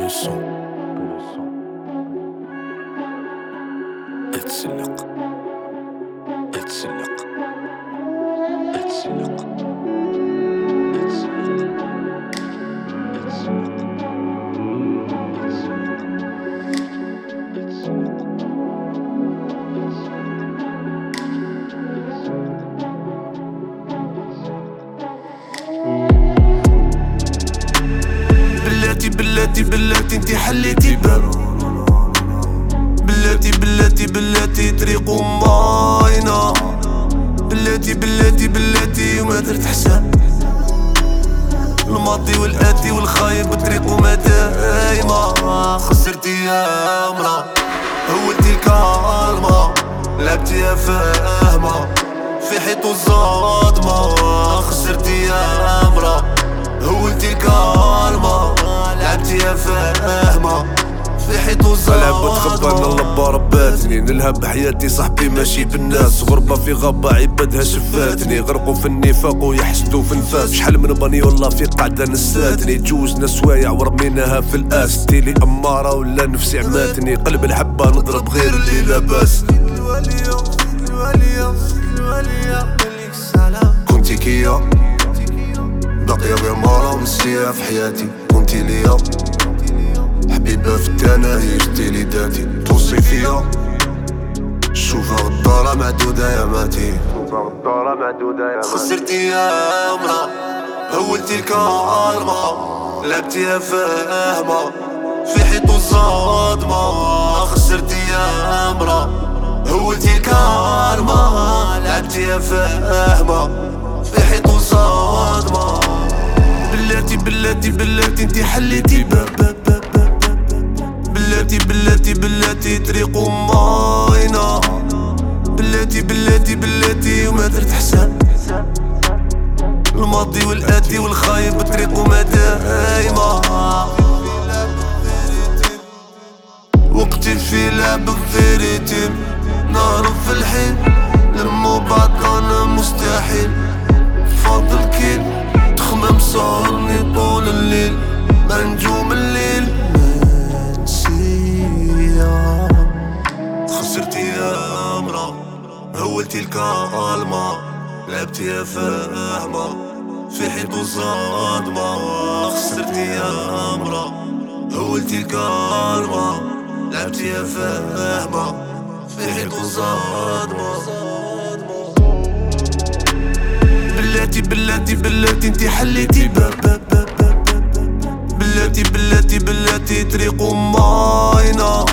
son. اتسلق اتسلق اتسلق بلاتي انتي حليتي باب. بلاتي طريق باينة. بلاتي وما درت حساب الماضي والآتي والخايب بطريقه ما دايمة. خسرتي يا مرا هولتي الكالمة، لعبتيها فاهمة في حيط الصدمة. خسرتي يا مرا هولتي الكالمة، لعبتيها فاهمة في حيط الصدمة. ألعب وتخبى أنا اللبا رباتني، نلهب بحياتي صاحبي ماشي بالناس. غربة في غابة عبادها شفاتني، غرقوا في النفاق ويحسدوا في النفاس. شحال من بني والله في قعدة نساتني، جوزنا سوايع ورميناها في الأس. تيلي أمارة ولا نفسي عماتني، قلب الحبة نضرب غير اللي لاباس. كنتي كيا باقية غير مرة ونسيها في حياتي. كنتي ليا حبيبة في التناهي، جبتي لي داتي توصي فيا. شوفها غدارة معدودة يا ماتي. خسرتي يا مرا هولتي الكالمة، لعبتيها فاهمة في حيط الصدمة. خسرتي يا مرا هولتي الكالمة، لعبتيها فاهمة في حيط الصدمة. بلاتي انتي حليتي باب. بلاتي طريق باينة. بلاتي وما درت حساب الماضي والآتي والخايب بطريقه ما دايمة. وقتي في لعب في ريتم، نهرب في الحين نرمو بعضنا مستحيل. فاضل كيل تخمم سهرني طول الليل، ما نجوم الليل منسية. خسرتي يا مرا هولتي الكالمة، لعبتيها فاهمة في حيط الصدمة. خسرتي يا مرا هولتي الكالمة، لعبتيها فاهمة في حيط الصدمة. بلاتي انتي حليتي باب. بلاتي طريق باينة.